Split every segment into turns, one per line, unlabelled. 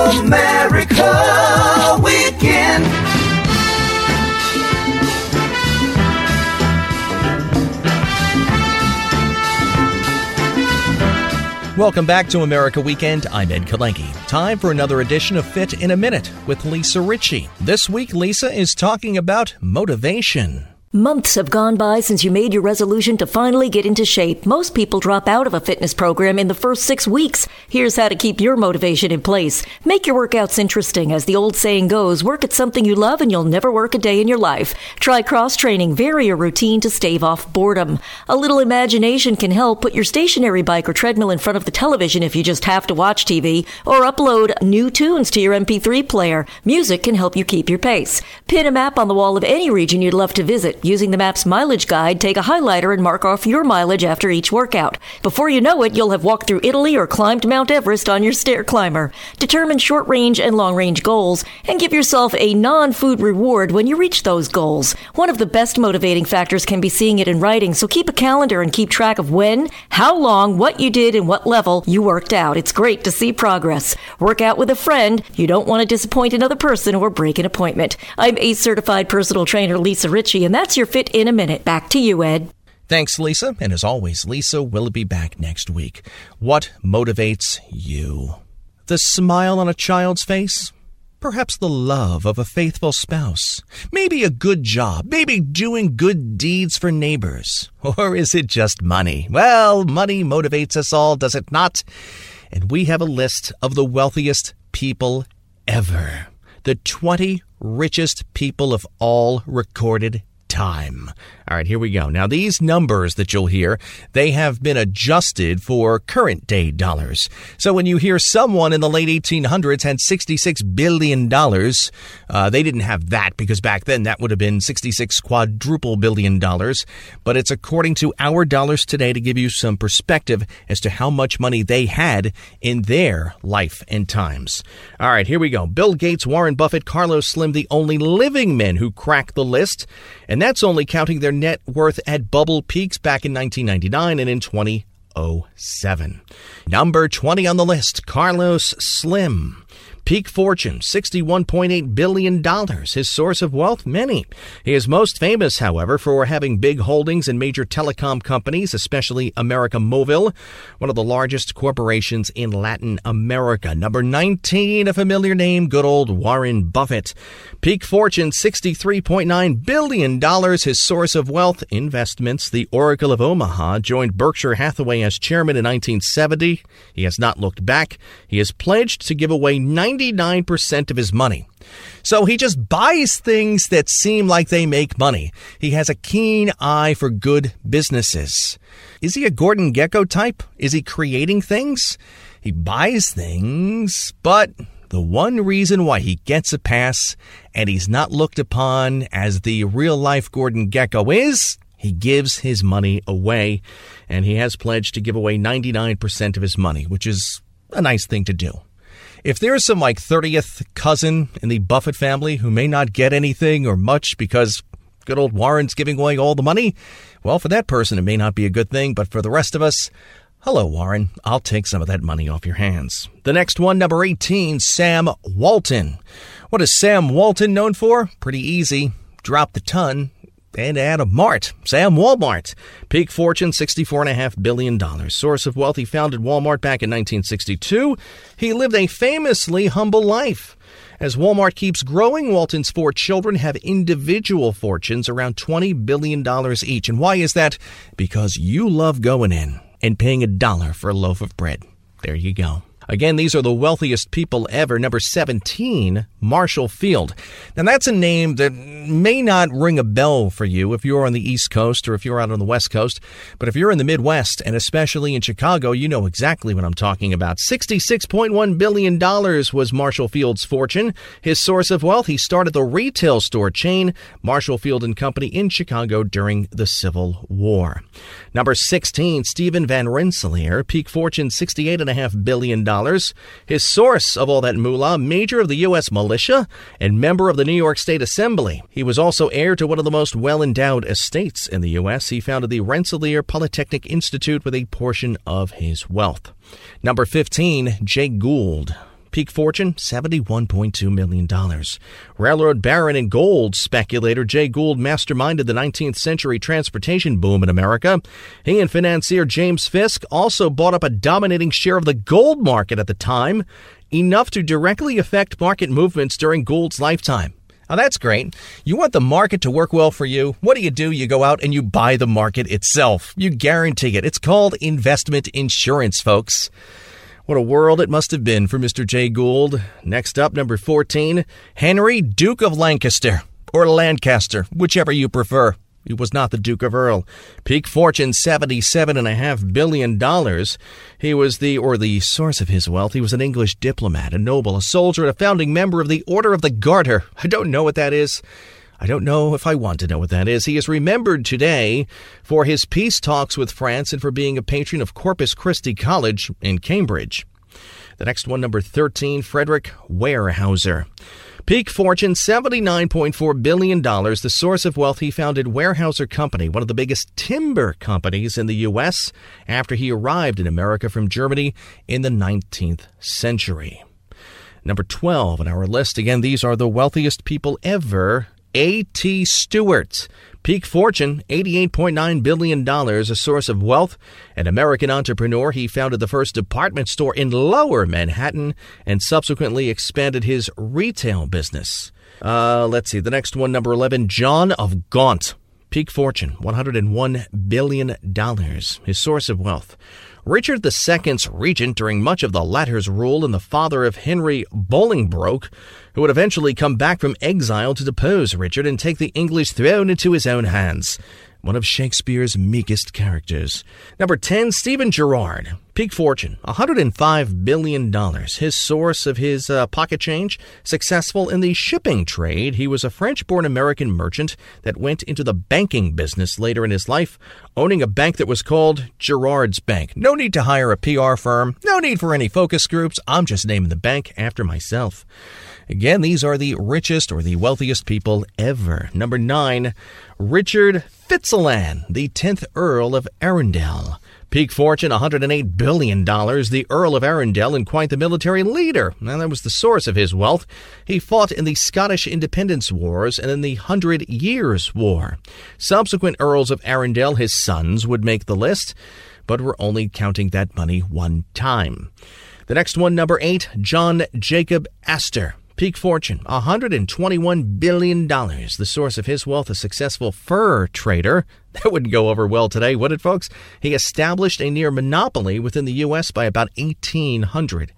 America Weekend.
Welcome back to America Weekend. I'm Ed Kalenki. Time for another edition of Fit in a Minute with Lisa Ritchie. This week, Lisa is talking about motivation.
Months have gone by since you made your resolution to finally get into shape. Most people drop out of a fitness program in the first 6 weeks. Here's how to keep your motivation in place. Make your workouts interesting. As the old saying goes, work at something you love and you'll never work a day in your life. Try cross-training. Vary your routine to stave off boredom. A little imagination can help. Put your stationary bike or treadmill in front of the television if you just have to watch TV, or upload new tunes to your MP3 player. Music can help you keep your pace. Pin a map on the wall of any region you'd love to visit. Using the map's mileage guide, take a highlighter and mark off your mileage after each workout. Before you know it, you'll have walked through Italy or climbed Mount Everest on your stair climber. Determine short-range and long-range goals and give yourself a non-food reward when you reach those goals. One of the best motivating factors can be seeing it in writing, so keep a calendar and keep track of when, how long, what you did, and what level you worked out. It's great to see progress. Work out with a friend. You don't want to disappoint another person or break an appointment. I'm ACE-certified personal trainer Lisa Ritchie, and that's your Fit in a Minute. Back to you, Ed.
Thanks, Lisa. And as always, Lisa will be back next week. What motivates you? The smile on a child's face? Perhaps the love of a faithful spouse? Maybe a good job? Maybe doing good deeds for neighbors? Or is it just money? Well, money motivates us all, does it not? And we have a list of the wealthiest people ever. The 20 richest people of all recorded time. All right, here we go. Now, these numbers that you'll hear, they have been adjusted for current day dollars. So when you hear someone in the late 1800s had $66 billion, they didn't have that because back then that would have been $66 quadruple billion. But it's according to our dollars today to give you some perspective as to how much money they had in their life and times. All right, here we go. Bill Gates, Warren Buffett, Carlos Slim, the only living men who cracked the list. And that's only counting their net worth at bubble peaks back in 1999 and in 2007. Number 20 on the list, Carlos Slim. Peak fortune, $61.8 billion. His source of wealth, many. He is most famous, however, for having big holdings in major telecom companies, especially América Móvil, one of the largest corporations in Latin America. Number 19, a familiar name, good old Warren Buffett. Peak fortune, $63.9 billion. His source of wealth, investments. The Oracle of Omaha joined Berkshire Hathaway as chairman in 1970. He has not looked back. He has pledged to give away 99% of his money. So he just buys things that seem like they make money. He has a keen eye for good businesses. Is he a Gordon Gekko type? Is he creating things? He buys things, but the one reason why he gets a pass and he's not looked upon as the real-life Gordon Gekko is he gives his money away, and he has pledged to give away 99% of his money, which is a nice thing to do. If there's some 30th cousin in the Buffett family who may not get anything or much because good old Warren's giving away all the money, well, for that person it may not be a good thing, but for the rest of us, hello, Warren, I'll take some of that money off your hands. The next one, number 18, Sam Walton. What is Sam Walton known for? Pretty easy. Drop the ton and add a mart. Sam Walmart. Peak fortune, $64.5 billion. Source of wealth, he founded Walmart back in 1962. He lived a famously humble life. As Walmart keeps growing, Walton's 4 children have individual fortunes around $20 billion each. And why is that? Because you love going in and paying $1 for a loaf of bread. There you go. Again, these are the wealthiest people ever. Number 17, Marshall Field. Now, that's a name that may not ring a bell for you if you're on the East Coast or if you're out on the West Coast. But if you're in the Midwest, and especially in Chicago, you know exactly what I'm talking about. $66.1 billion was Marshall Field's fortune. His source of wealth, he started the retail store chain, Marshall Field and Company, in Chicago during the Civil War. Number 16, Stephen Van Rensselaer. Peak fortune, $68.5 billion. His source of all that moolah, major of the U.S. militia and member of the New York State Assembly. He was also heir to one of the most well-endowed estates in the U.S. He founded the Rensselaer Polytechnic Institute with a portion of his wealth. Number 15, Jay Gould. Peak fortune, $71.2 million. Railroad baron and gold speculator Jay Gould masterminded the 19th century transportation boom in America. He and financier James Fisk also bought up a dominating share of the gold market at the time, enough to directly affect market movements during Gould's lifetime. Now, that's great. You want the market to work well for you. What do? You go out and you buy the market itself. You guarantee it. It's called investment insurance, folks. What a world it must have been for Mr. Jay Gould. Next up, number 14, Henry, Duke of Lancaster, or Lancaster, whichever you prefer. He was not the Duke of Earl. Peak fortune, $77.5 billion. He was the source of his wealth. He was an English diplomat, a noble, a soldier, and a founding member of the Order of the Garter. I don't know what that is. I don't know if I want to know what that is. He is remembered today for his peace talks with France and for being a patron of Corpus Christi College in Cambridge. The next one, number 13, Frederick Weyerhaeuser. Peak fortune, $79.4 billion. The source of wealth, he founded Weyerhaeuser Company, one of the biggest timber companies in the U.S., after he arrived in America from Germany in the 19th century. Number 12 on our list. Again, these are the wealthiest people ever. A.T. Stewart. Peak fortune, $88.9 billion, a source of wealth. An American entrepreneur, he founded the first department store in Lower Manhattan and subsequently expanded his retail business. Let's see, the next one, number 11, John of Gaunt. Peak fortune, $101 billion, his source of wealth. Richard II's regent during much of the latter's rule and the father of Henry Bolingbroke, who would eventually come back from exile to depose Richard and take the English throne into his own hands. One of Shakespeare's meekest characters. Number 10, Stephen Girard. Peak fortune, $105 billion. His source of his pocket change, successful in the shipping trade. He was a French-born American merchant that went into the banking business later in his life, owning a bank that was called Girard's Bank. No need to hire a PR firm. No need for any focus groups. I'm just naming the bank after myself. Again, these are the richest or the wealthiest people ever. Number 9, Richard Fitzalan, the 10th Earl of Arundel. Peak fortune, $108 billion. The Earl of Arundel, and quite the military leader. Now, that was the source of his wealth. He fought in the Scottish Independence Wars and in the 100 Years' War. Subsequent Earls of Arundel, his sons, would make the list, but were only counting that money one time. The next one, number 8, John Jacob Astor. Peak fortune, $121 billion. The source of his wealth, a successful fur trader. That wouldn't go over well today, would it, folks? He established a near monopoly within the U.S. by about 1800.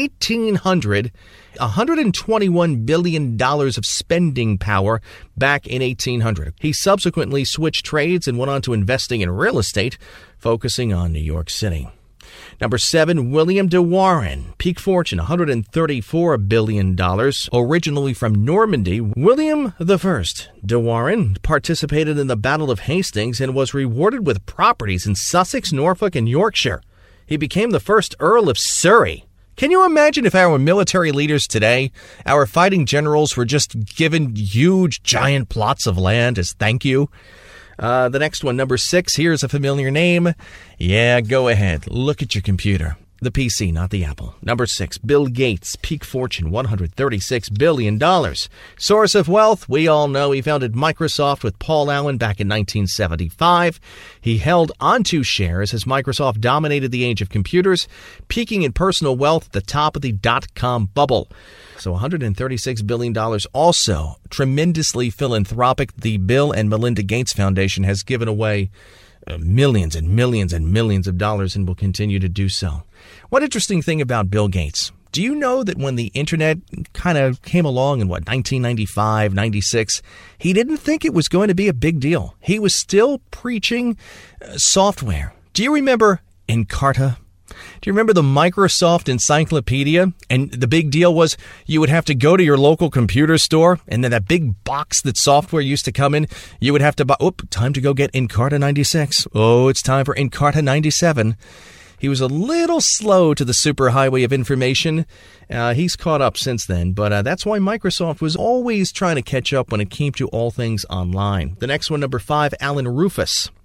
$121 billion of spending power back in 1800. He subsequently switched trades and went on to investing in real estate, focusing on New York City. Number 7, William de Warren. Peak fortune, $134 billion. Originally from Normandy, William I de Warren participated in the Battle of Hastings and was rewarded with properties in Sussex, Norfolk, and Yorkshire. He became the first Earl of Surrey. Can you imagine if our military leaders today, our fighting generals, were just given huge, giant plots of land as thank you? The next one, number 6, here's a familiar name. Yeah, go ahead. Look at your computer. The PC, not the Apple. Number 6, Bill Gates. Peak fortune, $136 billion. Source of wealth, we all know he founded Microsoft with Paul Allen back in 1975. He held onto shares as Microsoft dominated the age of computers, peaking in personal wealth at the top of the dot-com bubble. So $136 billion. Also, tremendously philanthropic. The Bill and Melinda Gates Foundation has given away millions and millions and millions of dollars and will continue to do so. One interesting thing about Bill Gates. Do you know that when the internet kind of came along in, 1995, 96, he didn't think it was going to be a big deal. He was still preaching software. Do you remember Encarta? Do you remember the Microsoft Encyclopedia? And the big deal was you would have to go to your local computer store, and then that big box that software used to come in, you would have to buy, time to go get Encarta 96. Oh, it's time for Encarta 97. He was a little slow to the superhighway of information. He's caught up since then, but that's why Microsoft was always trying to catch up when it came to all things online. The next one, number 5, Alan Rufus.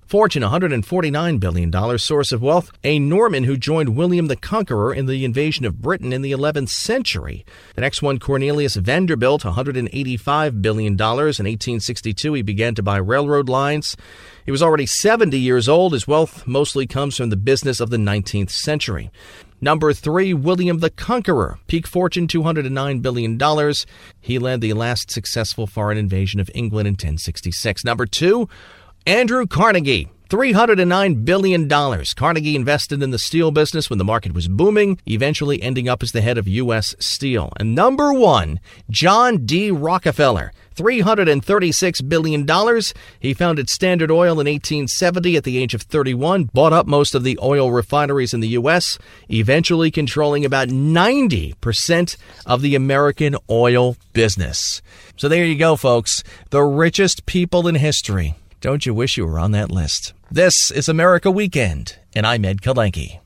Fortune, $149 billion. Source of wealth, a Norman who joined William the Conqueror in the invasion of Britain in the 11th century. The next one, Cornelius Vanderbilt, $185 billion. In 1862, he began to buy railroad lines. He was already 70 years old. His wealth mostly comes from the business of the 19th century. Number 3, William the Conqueror. Peak fortune, $209 billion. He led the last successful foreign invasion of England in 1066. Number 2, Andrew Carnegie. $309 billion. Carnegie invested in the steel business when the market was booming, eventually ending up as the head of U.S. Steel. And number 1, John D. Rockefeller. $336 billion. He founded Standard Oil in 1870 at the age of 31, bought up most of the oil refineries in the U.S., eventually controlling about 90% of the American oil business. So there you go, folks. The richest people in history. Don't you wish you were on that list? This is America Weekend, and I'm Ed Kalenke.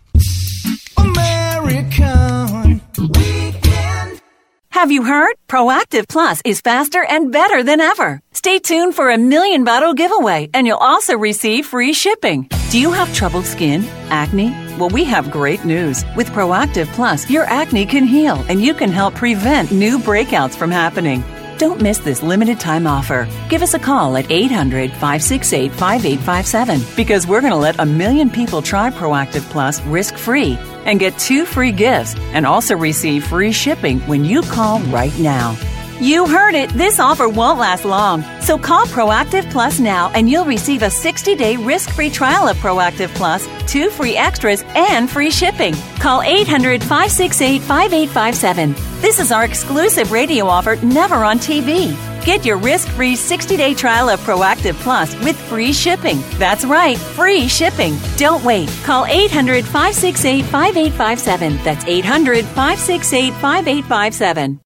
American Weekend.
Have you heard? Proactive Plus is faster and better than ever. Stay tuned for a 1,000,000 bottle giveaway, and you'll also receive free shipping. Do you have troubled skin? Acne? Well, we have great news. With Proactive Plus, your acne can heal, and you can help prevent new breakouts from happening. Don't miss this limited time offer. Give us a call at 800-568-5857 because we're going to let 1,000,000 people try Proactive Plus risk-free and get 2 free gifts and also receive free shipping when you call right now. You heard it. This offer won't last long. So call Proactive Plus now and you'll receive a 60-day risk-free trial of Proactive Plus, 2 free extras, and free shipping. Call 800-568-5857. This is our exclusive radio offer, never on TV. Get your risk-free 60-day trial of Proactive Plus with free shipping. That's right, free shipping. Don't wait. Call 800-568-5857. That's 800-568-5857.